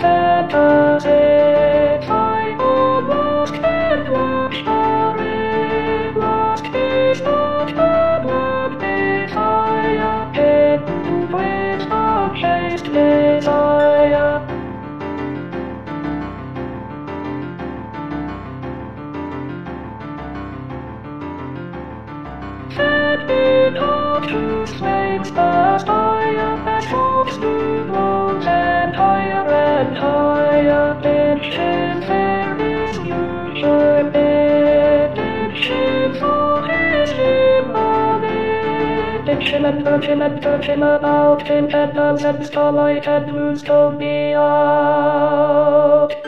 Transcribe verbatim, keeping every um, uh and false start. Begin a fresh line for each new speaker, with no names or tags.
Chill and chill and chill about, and that doesn't starlight and moons told me out.